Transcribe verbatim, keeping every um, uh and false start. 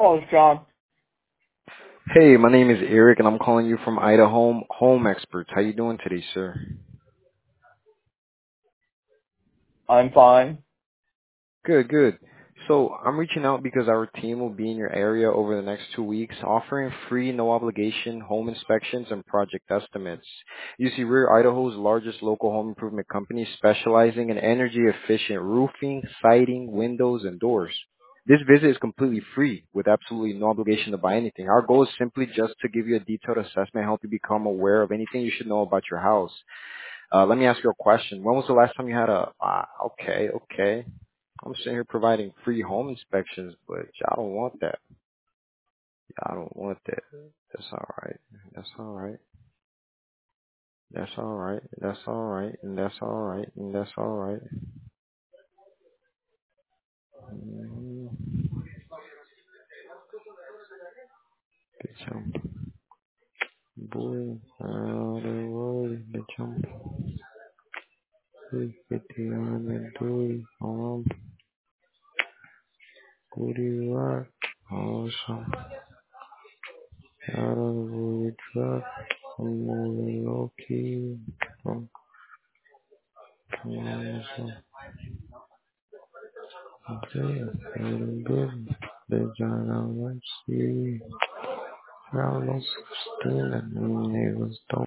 Oh, it's John. Hey, my name is Eric, and I'm calling you from Idaho Home Experts. How you doing today, sir? I'm fine. Good, good. So I'm reaching out because our team will be in your area over the next two weeks, offering free, no obligation home inspections and project estimates. You see, we're Idaho's largest local home improvement company, specializing in energy efficient roofing, siding, windows, and doors. This visit is completely free, with absolutely no obligation to buy anything. Our goal is simply just to give you a detailed assessment, help you become aware of anything you should know about your house. Uh, let me ask you a question. When was the last time you had a? Uh, okay, okay. I'm sitting here providing free home inspections, but y'all don't want that. Y'all don't want that. That's all right. That's all right. That's all right. That's all right. And that's all right. And that's all right. Mm-hmm. Get jump. Boy, out of the way. Get jump. Fifty on the dory. Um, goody rock. Awesome. Out of the way truck. I'm moving low key. Um, awesome. Okay, very good. The John Allen, see, Carlos, still, and niggas don't.